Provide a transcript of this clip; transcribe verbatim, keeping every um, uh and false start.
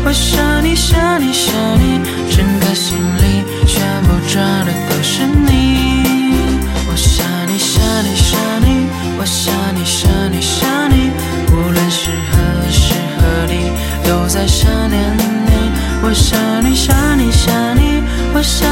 我想你想你想你，整个心里全部装的都是你。我想你想你想你，我想你想你想你，无论是何时何地都在想念你。我想你想你想你，我想